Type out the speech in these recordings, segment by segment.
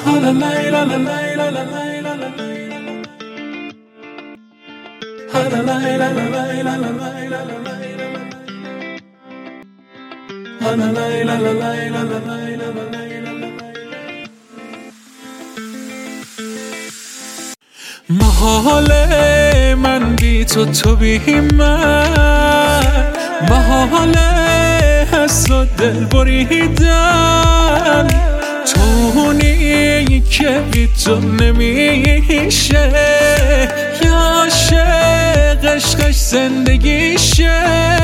محاله من بی تو بی من، محاله حس و دل بریدن، تونی که بی تو نمیشه، یا عاشق عشقش زندگیشه.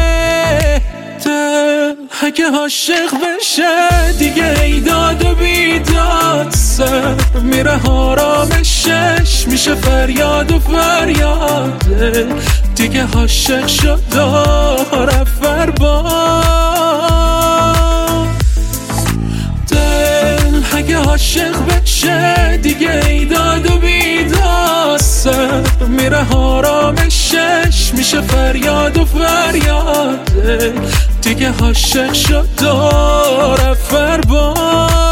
دل اگه عاشق بشه دیگه ایداد و بیداد، سر میره آرامشش میشه فریاد و فریاد. دل دیگه عاشق شد داره فرباد. دل اگه عاشق بشه دیگه ایداد و بیداد، سر میره آرامشش میشه فریاد و فریاد. دل دیگه عاشق شد داره فرباد.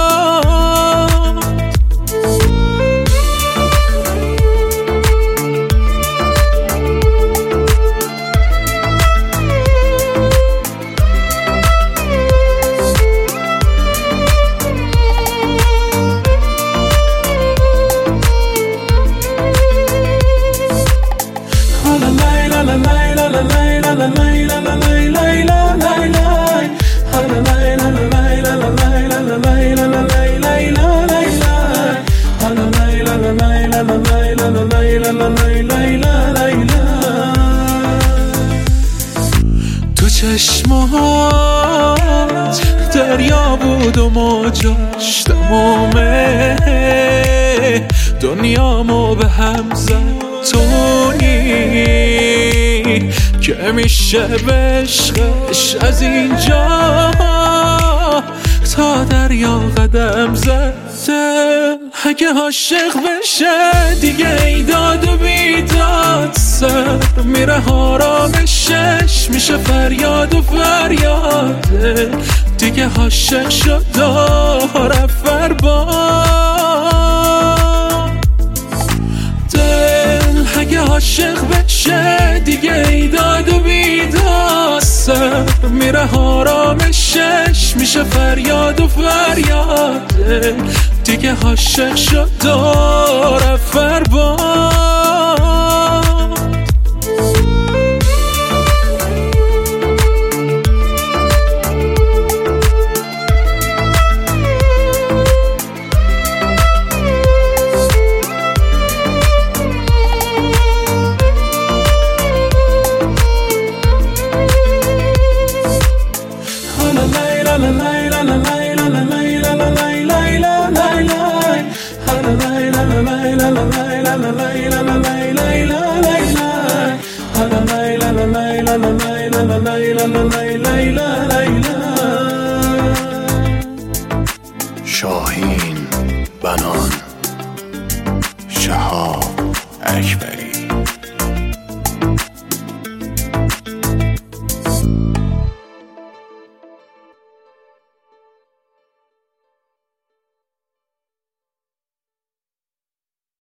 تو چشمات دریا بود و موجاش تمومه، دنیامو به هم زد تونی که میشه به عشقش از اینجا تا دریا قدم زد. دل اگه عاشق بشه دیگه ایداد و بیداد، سر میره آرامشش میشه فریاد و فریاد. دل دیگه عاشق شد داره فرباد. دل اگه عاشق بشه دیگه ایداد و بیداد، سر میره آرامشش میشه فریاد و فریاد. دل دیگه عاشق شد داره فرباد. شاهین بنان، شهاب اکبری.